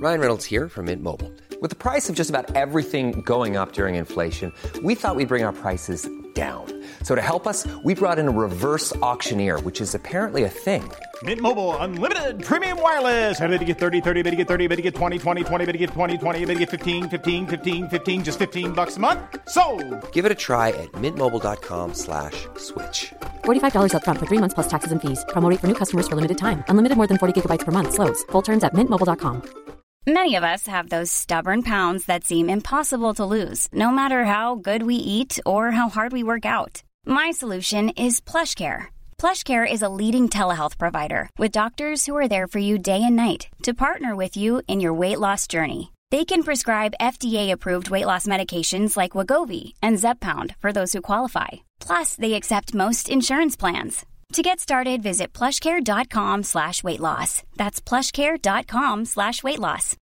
Ryan Reynolds here from Mint Mobile. With the price of just about everything going up during inflation, we thought we'd bring our prices down. So to help us, we brought in a reverse auctioneer, which is apparently a thing. Mint Mobile Unlimited Premium Wireless. How to get 30, 30, bit to get 30, bit to get 20, 20, 20, bit to get 20, 20, bit to get 15, 15, 15, 15, just $15 a month? Sold! Give it a try at mintmobile.com/switch. $45 up front for 3 months plus taxes and fees. Promo rate for new customers for limited time. Unlimited more than 40 gigabytes per month. Slows full terms at mintmobile.com. Many of us have those stubborn pounds that seem impossible to lose, no matter how good we eat or how hard we work out. My solution is PlushCare. PlushCare is a leading telehealth provider with doctors who are there for you day and night to partner with you in your weight loss journey. They can prescribe FDA-approved weight loss medications like Wegovy and Zepbound for those who qualify. Plus, they accept most insurance plans. To get started, visit plushcare.com/weightloss. That's plushcare.com/weightloss.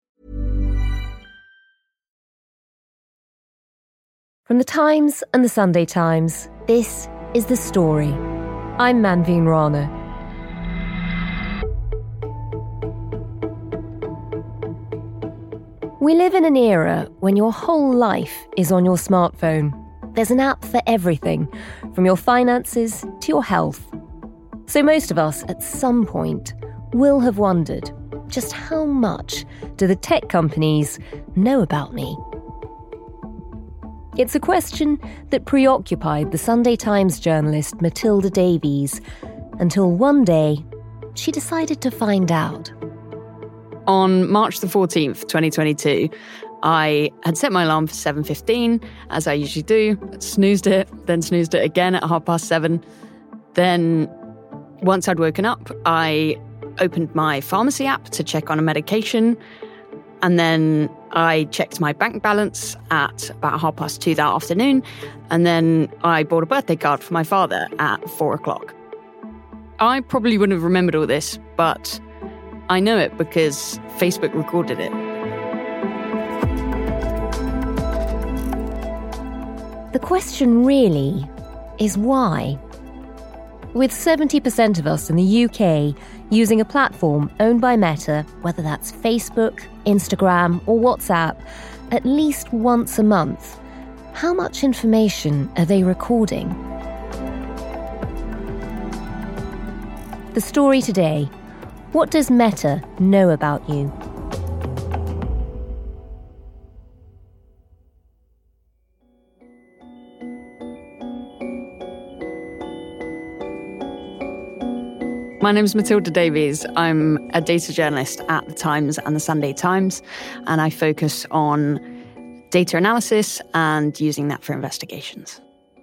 From the Times and the Sunday Times, this is The Story. I'm Manveen Rana. We live in an era when your whole life is on your smartphone. There's an app for everything, from your finances to your health. So most of us, at some point, will have wondered, just how much do the tech companies know about me? It's a question that preoccupied the Sunday Times journalist Matilda Davies until one day she decided to find out. On March the 14th, 2022, I had set my alarm for 7:15, as I usually do, snoozed it again at 7:30. Then, once I'd woken up, I opened my pharmacy app to check on a medication, and then I checked my bank balance at about 2:30 that afternoon, and then I bought a birthday card for my father at 4:00. I probably wouldn't have remembered all this, but I know it because Facebook recorded it. The question really is why? With 70% of us in the UK using a platform owned by Meta, whether that's Facebook, Instagram or WhatsApp, at least once a month, how much information are they recording? The story today: what does Meta know about you? My name's Matilda Davies. I'm a data journalist at The Times and The Sunday Times, and I focus on data analysis and using that for investigations.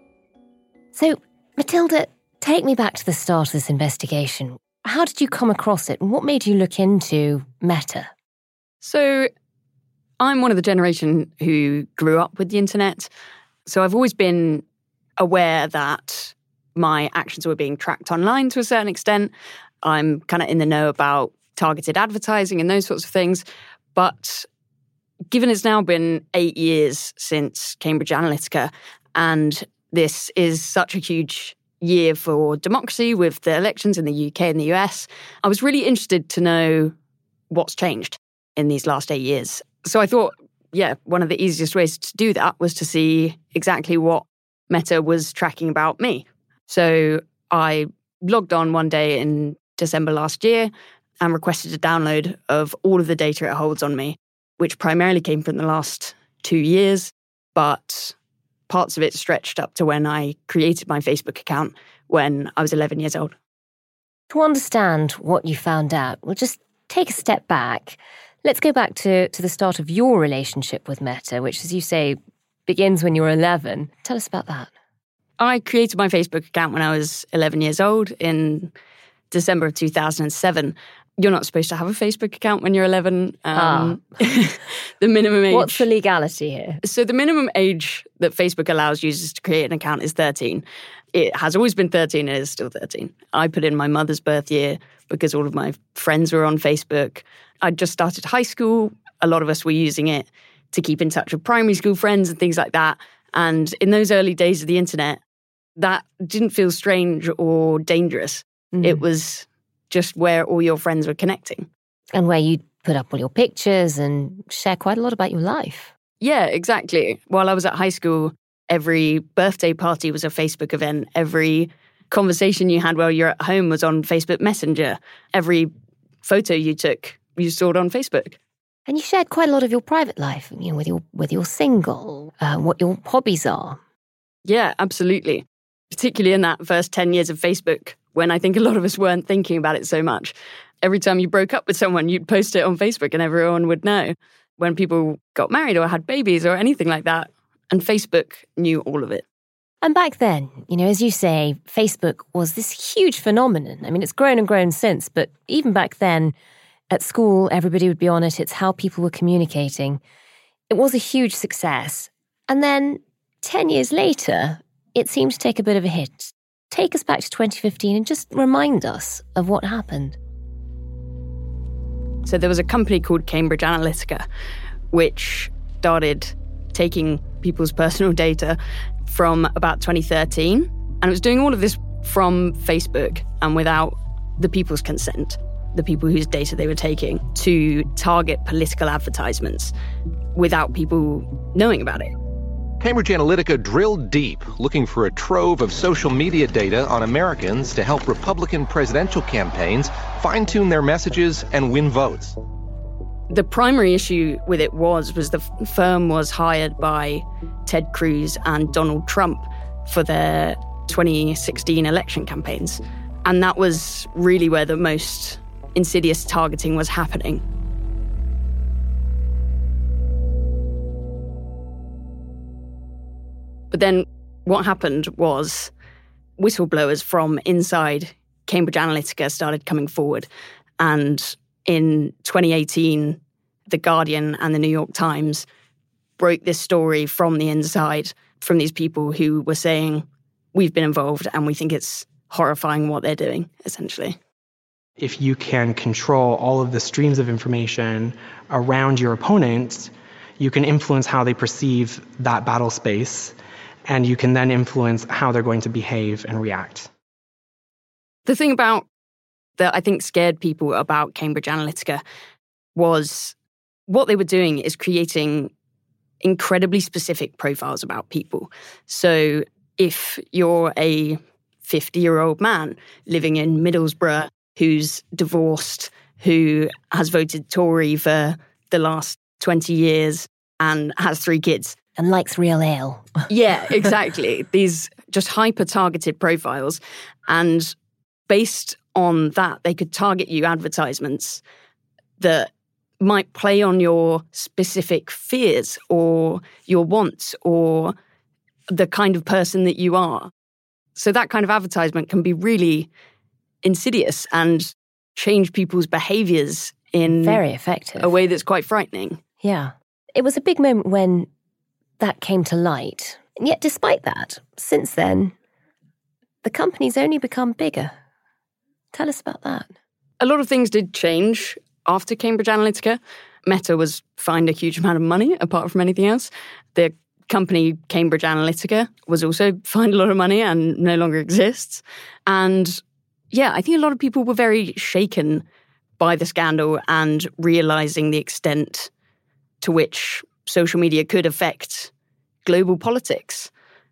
So, Matilda, take me back to the start of this investigation. How did you come across it, and what made you look into Meta? So, I'm one of the generation who grew up with the internet, so I've always been aware that my actions were being tracked online to a certain extent. I'm kind of in the know about targeted advertising and those sorts of things. But given it's now been 8 years since Cambridge Analytica, and this is such a huge year for democracy with the elections in the UK and the US, I was really interested to know what's changed in these last 8 years. So I thought, one of the easiest ways to do that was to see exactly what Meta was tracking about me. So I logged on one day in December last year and requested a download of all of the data it holds on me, which primarily came from the last 2 years, but parts of it stretched up to when I created my Facebook account when I was 11 years old. To understand what you found out, we'll just take a step back. Let's go back to the start of your relationship with Meta, which, as you say, begins when you were 11. Tell us about that. I created my Facebook account when I was 11 years old in December of 2007. You're not supposed to have a Facebook account when you're 11. The minimum age... What's the legality here? So the minimum age that Facebook allows users to create an account is 13. It has always been 13 and it is still 13. I put in my mother's birth year because all of my friends were on Facebook. I just started high school. A lot of us were using it to keep in touch with primary school friends and things like that. And in those early days of the internet, that didn't feel strange or dangerous. It was just where all your friends were connecting. And where you put up all your pictures and share quite a lot about your life. Yeah, exactly. While I was at high school, every birthday party was a Facebook event. Every conversation you had while you're at home was on Facebook Messenger. Every photo you took, you saw it on Facebook. And you shared quite a lot of your private life, with your single, what your hobbies are. Yeah, absolutely. Particularly in that first 10 years of Facebook, when I think a lot of us weren't thinking about it so much. Every time you broke up with someone, you'd post it on Facebook and everyone would know. When people got married or had babies or anything like that. And Facebook knew all of it. And back then, as you say, Facebook was this huge phenomenon. I mean, it's grown and grown since, but even back then, at school, everybody would be on it. It's how people were communicating. It was a huge success. And then 10 years later, it seemed to take a bit of a hit. Take us back to 2015 and just remind us of what happened. So there was a company called Cambridge Analytica, which started taking people's personal data from about 2013. And it was doing all of this from Facebook and without the people's consent, the people whose data they were taking, to target political advertisements without people knowing about it. Cambridge Analytica drilled deep, looking for a trove of social media data on Americans to help Republican presidential campaigns fine-tune their messages and win votes. The primary issue with it was the firm was hired by Ted Cruz and Donald Trump for their 2016 election campaigns. And that was really where the most insidious targeting was happening. But then what happened was whistleblowers from inside Cambridge Analytica started coming forward. And in 2018, The Guardian and The New York Times broke this story from the inside, from these people who were saying, we've been involved and we think it's horrifying what they're doing, essentially. If you can control all of the streams of information around your opponents, you can influence how they perceive that battle space, and you can then influence how they're going to behave and react. The thing about that I think scared people about Cambridge Analytica was what they were doing is creating incredibly specific profiles about people. So if you're a 50-year-old man living in Middlesbrough who's divorced, who has voted Tory for the last 20 years and has 3 kids. And likes real ale. Yeah, exactly. These just hyper-targeted profiles. And based on that, they could target you advertisements that might play on your specific fears or your wants or the kind of person that you are. So that kind of advertisement can be really insidious and change people's behaviours in very effective, a way that's quite frightening. Yeah. It was a big moment when that came to light. And yet despite that, since then, the company's only become bigger. Tell us about that. A lot of things did change after Cambridge Analytica. Meta was fined a huge amount of money, apart from anything else. The company Cambridge Analytica was also fined a lot of money and no longer exists. And yeah, I think a lot of people were very shaken by the scandal and realizing the extent to which social media could affect global politics.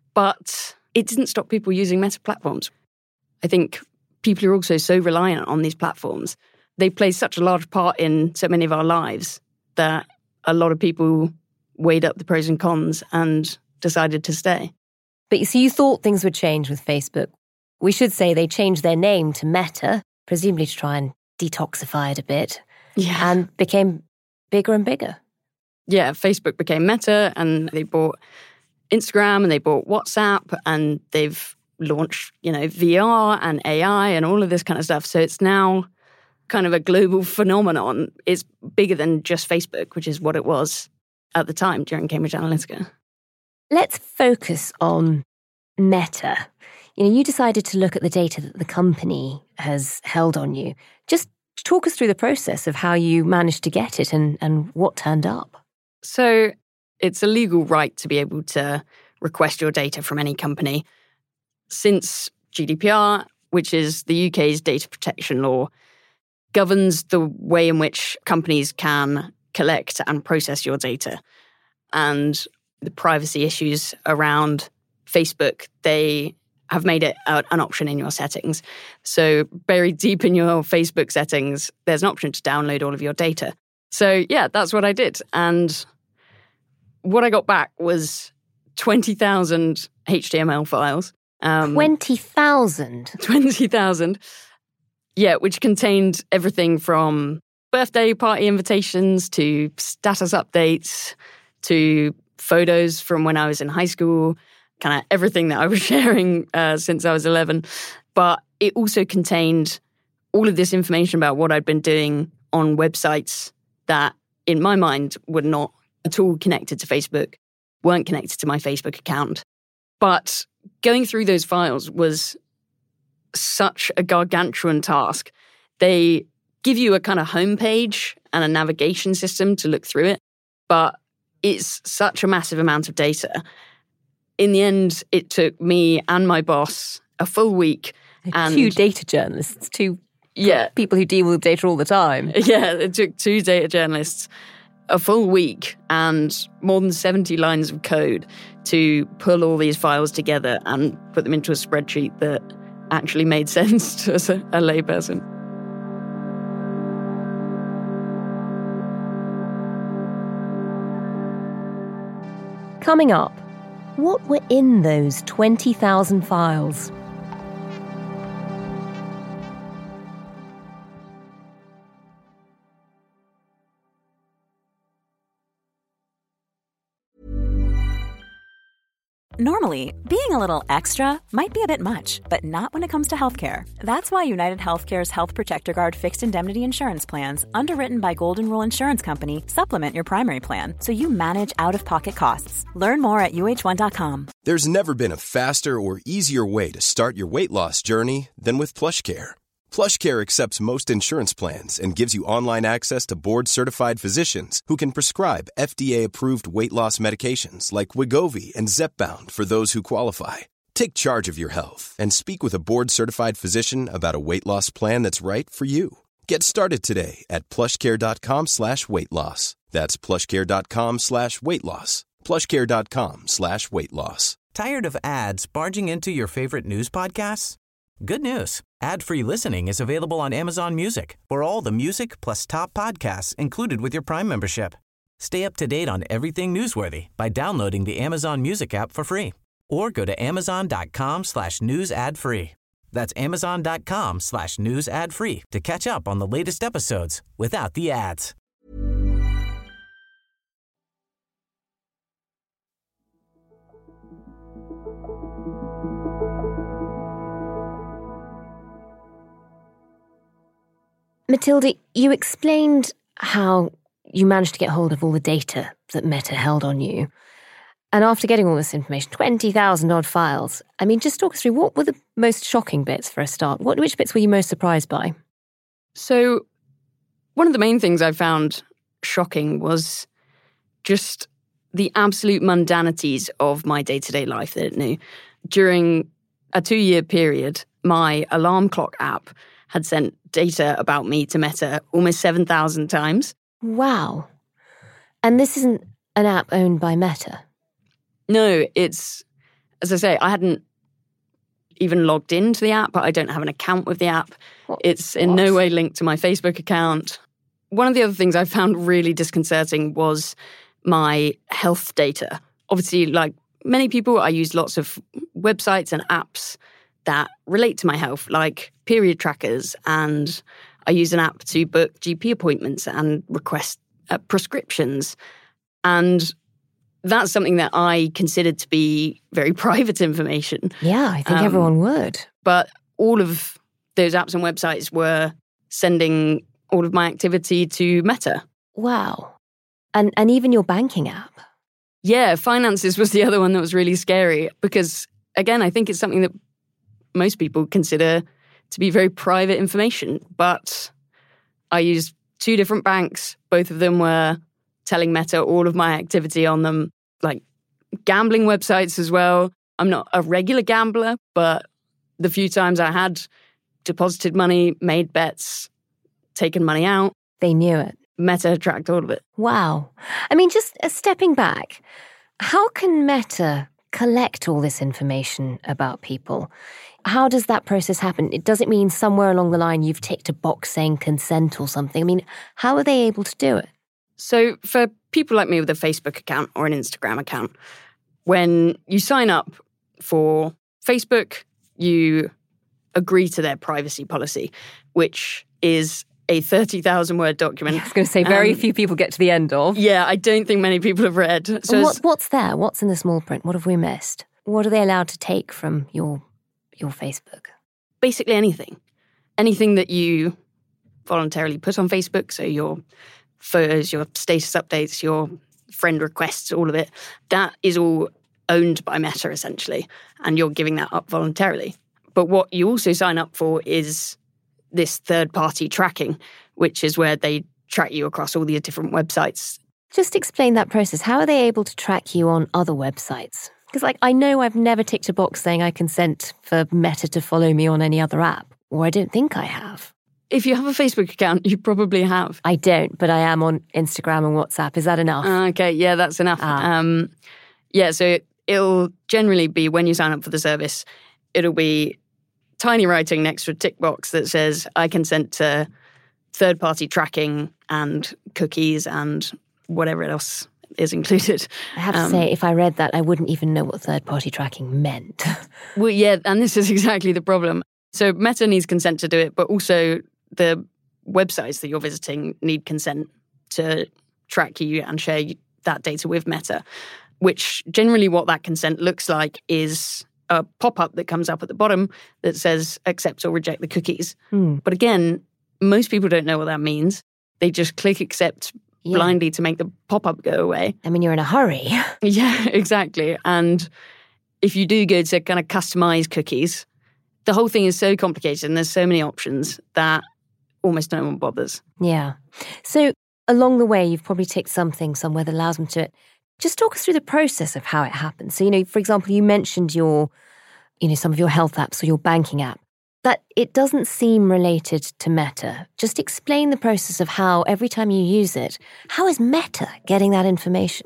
But it didn't stop people using Meta platforms. I think people are also so reliant on these platforms. They play such a large part in so many of our lives that a lot of people weighed up the pros and cons and decided to stay. But you see, you thought things would change with Facebook. We should say they changed their name to Meta, presumably to try and detoxify it a bit, and became bigger and bigger. Yeah, Facebook became Meta, and they bought Instagram, and they bought WhatsApp, and they've launched, VR and AI and all of this kind of stuff. So it's now kind of a global phenomenon. It's bigger than just Facebook, which is what it was at the time during Cambridge Analytica. Let's focus on Meta. You decided to look at the data that the company has held on you. Just talk us through the process of how you managed to get it and what turned up. So it's a legal right to be able to request your data from any company. Since GDPR, which is the UK's data protection law, governs the way in which companies can collect and process your data. And the privacy issues around Facebook, they have made it an option in your settings. So buried deep in your Facebook settings, there's an option to download all of your data. So yeah, that's what I did. And what I got back was 20,000 HTML files. 20,000? 20,000. Yeah, which contained everything from birthday party invitations to status updates to photos from when I was in high school, kind of everything that I was sharing since I was 11. But it also contained all of this information about what I'd been doing on websites that, in my mind, were not at all connected to Facebook, weren't connected to my Facebook account. But going through those files was such a gargantuan task. They give you a kind of homepage and a navigation system to look through it, but it's such a massive amount of data. In the end, it took me and my boss a full week. And two data journalists, two people who deal with data all the time. Yeah, it took two data journalists a full week and more than 70 lines of code to pull all these files together and put them into a spreadsheet that actually made sense to a layperson. Coming up, what were in those 20,000 files? Normally, being a little extra might be a bit much, but not when it comes to healthcare. That's why United Healthcare's Health Protector Guard fixed indemnity insurance plans, underwritten by Golden Rule Insurance Company, supplement your primary plan so you manage out-of-pocket costs. Learn more at UH1.com. There's never been a faster or easier way to start your weight loss journey than with PlushCare. PlushCare accepts most insurance plans and gives you online access to board-certified physicians who can prescribe FDA-approved weight loss medications like Wegovy and Zepbound for those who qualify. Take charge of your health and speak with a board-certified physician about a weight loss plan that's right for you. Get started today at plushcare.com/weight-loss. That's plushcare.com/weight-loss. plushcare.com/weight-loss. Tired of ads barging into your favorite news podcasts? Good news. Ad-free listening is available on Amazon Music for all the music plus top podcasts included with your Prime membership. Stay up to date on everything newsworthy by downloading the Amazon Music app for free or go to amazon.com/news ad free. That's amazon.com/news ad free to catch up on the latest episodes without the ads. Matilda, you explained how you managed to get hold of all the data that Meta held on you. And after getting all this information, 20,000 odd files, I mean, just talk us through what were the most shocking bits for a start? Which bits were you most surprised by? So one of the main things I found shocking was just the absolute mundanities of my day-to-day life that it knew. During a 2-year period, my alarm clock app had sent data about me to Meta almost 7,000 times. Wow. And this isn't an app owned by Meta? No, it's, as I say, I hadn't even logged into the app. I don't have an account with the app. It's in no way linked to my Facebook account. One of the other things I found really disconcerting was my health data. Obviously, like many people, I use lots of websites and apps that relate to my health, like period trackers, and I use an app to book GP appointments and request prescriptions. And that's something that I considered to be very private information. Yeah, I think everyone would. But all of those apps and websites were sending all of my activity to Meta. Wow. And even your banking app. Yeah, finances was the other one that was really scary because, again, I think it's something that most people consider to be very private information. But I used 2 different banks. Both of them were telling Meta all of my activity on them, like gambling websites as well. I'm not a regular gambler, but the few times I had deposited money, made bets, taken money out. They knew it. Meta tracked all of it. Wow. I mean, just stepping back, how can Meta collect all this information about people? How does that process happen? Does it mean somewhere along the line you've ticked a box saying consent or something? I mean, how are they able to do it? So for people like me with a Facebook account or an Instagram account, when you sign up for Facebook, you agree to their privacy policy, which is a 30,000-word document. I was going to say, very few people get to the end of. Yeah, I don't think many people have read. So what's there? What's in the small print? What have we missed? What are they allowed to take from your Facebook? Basically anything. Anything that you voluntarily put on Facebook, so your photos, your status updates, your friend requests, all of it, that is all owned by Meta, essentially, and you're giving that up voluntarily. But what you also sign up for is this third-party tracking, which is where they track you across all these different websites. Just explain that process. How are they able to track you on other websites? Because, I know I've never ticked a box saying I consent for Meta to follow me on any other app, or I don't think I have. If you have a Facebook account, you probably have. I don't, but I am on Instagram and WhatsApp. Is that enough? Okay, yeah, that's enough. So it'll generally be, when you sign up for the service, it'll be tiny writing next to a tick box that says, I consent to third-party tracking and cookies and whatever else is included. I have to say, if I read that, I wouldn't even know what third-party tracking meant. Well, yeah, and this is exactly the problem. So Meta needs consent to do it, but also the websites that you're visiting need consent to track you and share that data with Meta, which generally what that consent looks like is a pop-up that comes up at the bottom that says accept or reject the cookies. But again, most people don't know what that means. They just click accept blindly to make the pop-up go away. I mean, you're in a hurry. Yeah, exactly. And if you do go to kind of customize cookies, the whole thing is so complicated and there's so many options that almost no one bothers. Yeah. So along the way, you've probably ticked something somewhere that allows them to... Just talk us through the process of how it happens. So, for example, you mentioned some of your health apps or your banking app. That it doesn't seem related to Meta. Just explain the process of how every time you use it, how is Meta getting that information?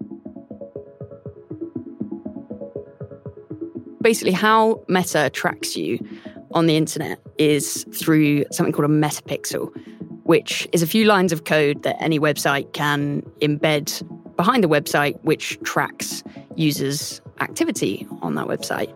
Basically, how Meta tracks you on the internet is through something called a metapixel, which is a few lines of code that any website can embed behind the website, which tracks users' activity on that website.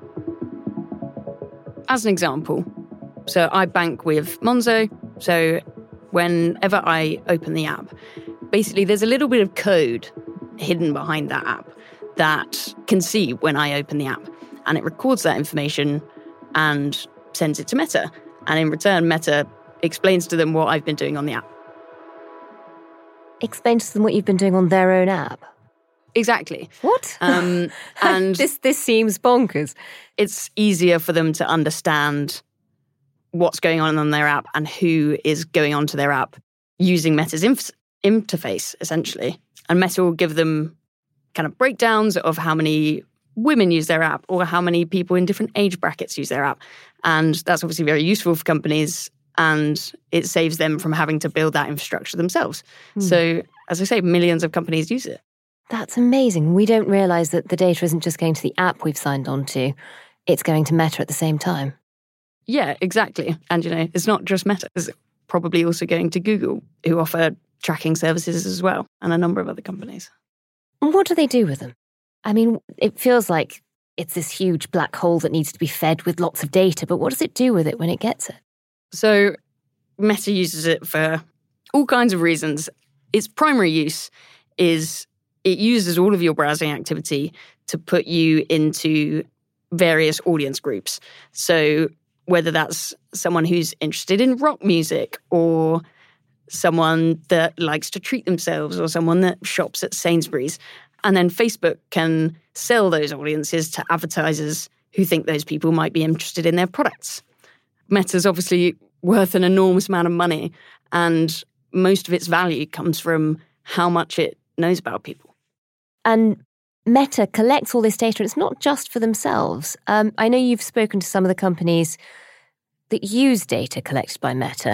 As an example, so I bank with Monzo, so whenever I open the app, basically there's a little bit of code hidden behind that app that can see when I open the app, and it records that information and sends it to Meta. And in return, Meta explains to them what I've been doing on the app. Explain to them what you've been doing on their own app? Exactly. What? And this seems bonkers. It's easier for them to understand what's going on their app and who is going onto their app using Meta's interface, essentially. And Meta will give them kind of breakdowns of how many women use their app or how many people in different age brackets use their app. And that's obviously very useful for companies, and it saves them from having to build that infrastructure themselves. So, as I say, millions of companies use it. That's amazing. We don't realise that the data isn't just going to the app we've signed on to, it's going to Meta at the same time. Yeah, exactly. And, it's not just Meta. It's probably also going to Google, who offer tracking services as well, and a number of other companies. And what do they do with them? I mean, it feels like it's this huge black hole that needs to be fed with lots of data, but what does it do with it when it gets it? So Meta uses it for all kinds of reasons. Its primary use is it uses all of your browsing activity to put you into various audience groups. So whether that's someone who's interested in rock music or someone that likes to treat themselves or someone that shops at Sainsbury's. And then Facebook can sell those audiences to advertisers who think those people might be interested in their products. Meta's obviously worth an enormous amount of money, and most of its value comes from how much it knows about people. And Meta collects all this data, and it's not just for themselves. I know you've spoken to some of the companies that use data collected by Meta.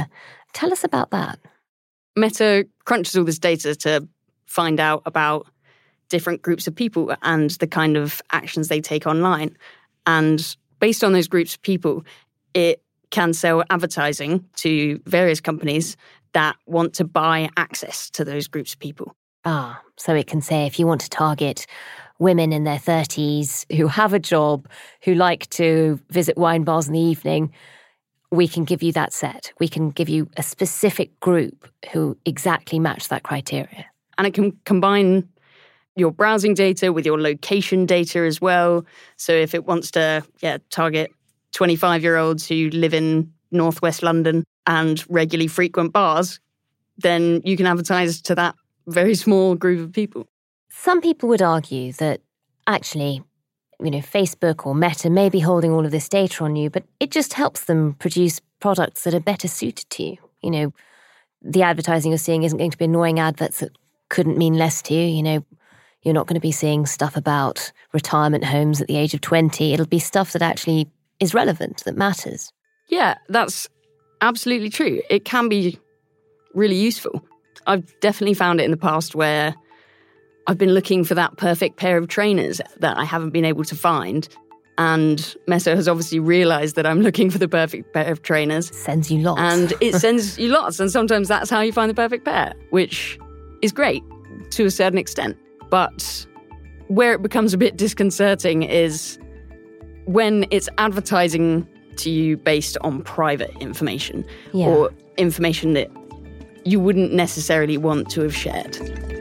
Tell us about that. Meta crunches all this data to find out about different groups of people and the kind of actions they take online. And based on those groups of people, it can sell advertising to various companies that want to buy access to those groups of people. So it can say if you want to target women in their 30s who have a job, who like to visit wine bars in the evening, we can give you that set. We can give you a specific group who exactly match that criteria. And it can combine your browsing data with your location data as well. So if it wants to target 25-year-olds who live in northwest London and regularly frequent bars, then you can advertise to that very small group of people. Some people would argue that actually, Facebook or Meta may be holding all of this data on you, but it just helps them produce products that are better suited to you. The advertising you're seeing isn't going to be annoying adverts that couldn't mean less to you. You're not going to be seeing stuff about retirement homes at the age of 20. It'll be stuff that actually is relevant, that matters. Yeah, that's absolutely true. It can be really useful. I've definitely found it in the past where I've been looking for that perfect pair of trainers that I haven't been able to find. And Meta has obviously realised that I'm looking for the perfect pair of trainers. Sends you lots. And it sends you lots. And sometimes that's how you find the perfect pair, which is great to a certain extent. But where it becomes a bit disconcerting is when it's advertising to you based on private information or information that you wouldn't necessarily want to have shared.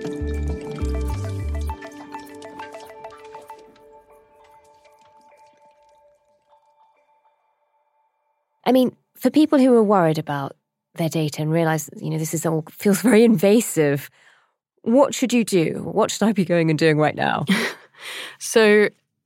I mean, for people who are worried about their data and realise, this is all feels very invasive, what should you do? What should I be going and doing right now? So,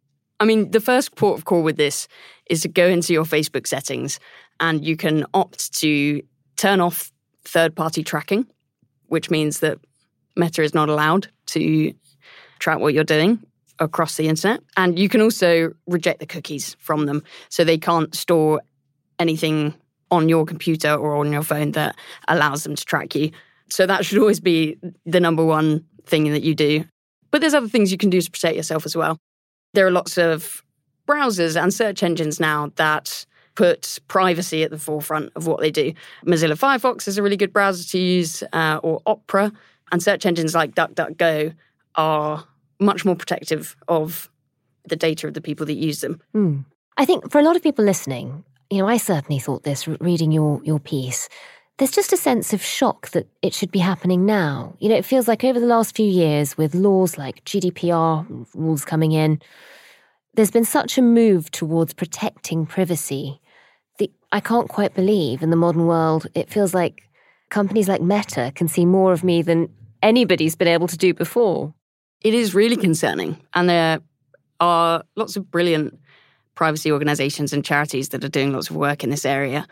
the first port of call with this is to go into your Facebook settings and you can opt to turn off third-party tracking, which means that Meta is not allowed to track what you're doing across the internet. And you can also reject the cookies from them, so they can't store anything on your computer or on your phone that allows them to track you. So that should always be the number one thing that you do. But there's other things you can do to protect yourself as well. There are lots of browsers and search engines now that put privacy at the forefront of what they do. Mozilla Firefox is a really good browser to use, or Opera. And search engines like DuckDuckGo are much more protective of the data of the people that use them. I think for a lot of people listening, I certainly thought this reading your piece. There's just a sense of shock that it should be happening now. It feels like over the last few years, with laws like GDPR rules coming in, there's been such a move towards protecting privacy that I can't quite believe in the modern world. It feels like companies like Meta can see more of me than anybody's been able to do before. It is really concerning. And there are lots of brilliant privacy organisations and charities that are doing lots of work in this area.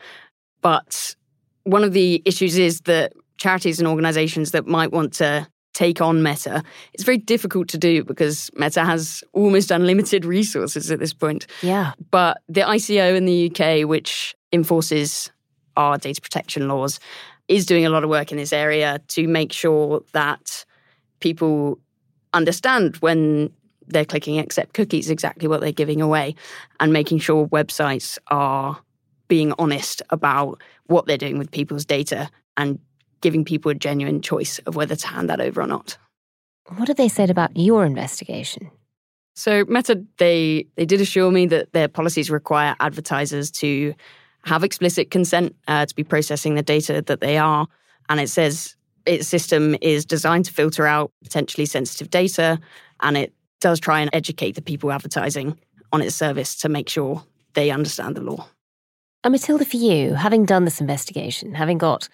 But one of the issues is that charities and organisations that might want to take on Meta, it's very difficult to do because Meta has almost unlimited resources at this point. Yeah. But the ICO in the UK, which enforces our data protection laws, is doing a lot of work in this area to make sure that people understand when they're clicking accept cookies exactly what they're giving away, and making sure websites are being honest about what they're doing with people's data and giving people a genuine choice of whether to hand that over or not. What have they said about your investigation? So Meta, they did assure me that their policies require advertisers to have explicit consent to be processing the data that they are. And it says its system is designed to filter out potentially sensitive data, and it does try and educate the people advertising on its service to make sure they understand the law. And Matilda, for you, having done this investigation, having got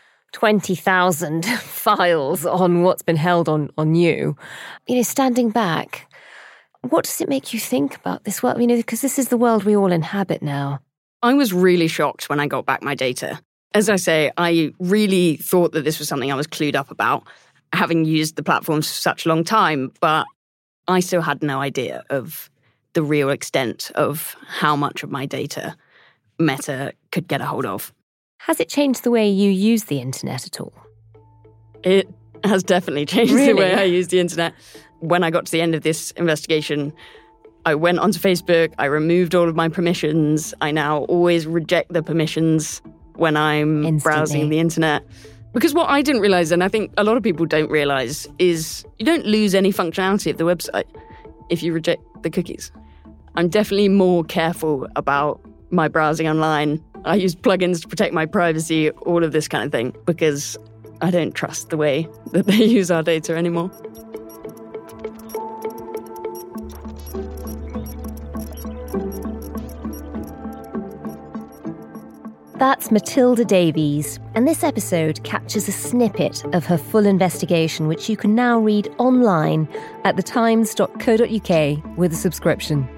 20,000 files on what's been held on you, standing back, what does it make you think about this world? Because this is the world we all inhabit now. I was really shocked when I got back my data. As I say, I really thought that this was something I was clued up about, having used the platforms for such a long time, but I still had no idea of the real extent of how much of my data Meta could get a hold of. Has it changed the way you use the internet at all? It has definitely changed Really? the way I use the internet. When I got to the end of this investigation, I went onto Facebook, I removed all of my permissions. I now always reject the permissions when I'm browsing the internet. Because what I didn't realize, and I think a lot of people don't realize, is you don't lose any functionality of the website if you reject the cookies. I'm definitely more careful about my browsing online. I use plugins to protect my privacy, all of this kind of thing, because I don't trust the way that they use our data anymore. That's Matilda Davies, and this episode captures a snippet of her full investigation, which you can now read online at thetimes.co.uk with a subscription.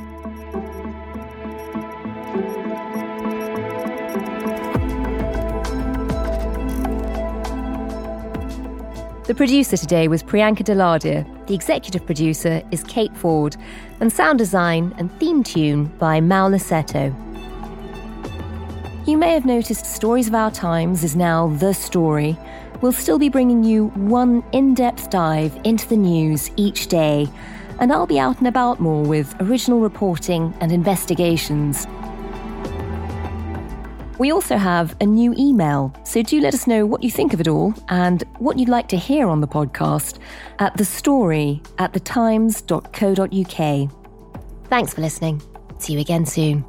The producer today was Priyanka Deladia, the executive producer is Kate Ford, and sound design and theme tune by Mal Lassetto. You may have noticed Stories of Our Times is now The Story. We'll still be bringing you one in-depth dive into the news each day, and I'll be out and about more with original reporting and investigations. We also have a new email, so do let us know what you think of it all and what you'd like to hear on the podcast at thestory@thetimes.co.uk. Thanks for listening. See you again soon.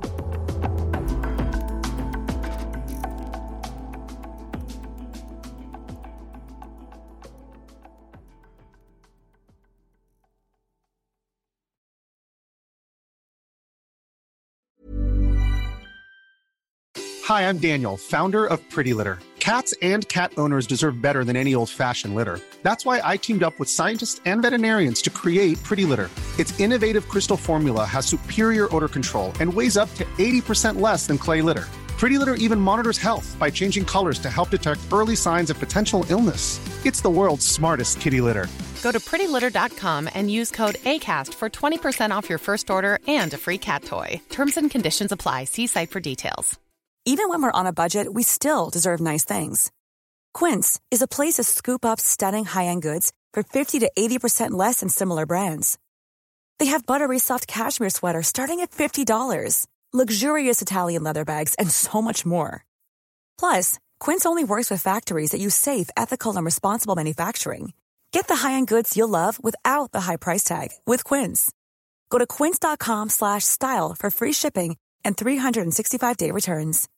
Hi, I'm Daniel, founder of Pretty Litter. Cats and cat owners deserve better than any old-fashioned litter. That's why I teamed up with scientists and veterinarians to create Pretty Litter. Its innovative crystal formula has superior odor control and weighs up to 80% less than clay litter. Pretty Litter even monitors health by changing colors to help detect early signs of potential illness. It's the world's smartest kitty litter. Go to prettylitter.com and use code ACAST for 20% off your first order and a free cat toy. Terms and conditions apply. See site for details. Even when we're on a budget, we still deserve nice things. Quince is a place to scoop up stunning high-end goods for 50 to 80% less than similar brands. They have buttery soft cashmere sweaters starting at $50, luxurious Italian leather bags, and so much more. Plus, Quince only works with factories that use safe, ethical, and responsible manufacturing. Get the high-end goods you'll love without the high price tag with Quince. Go to quince.com/style for free shipping and 365-day returns.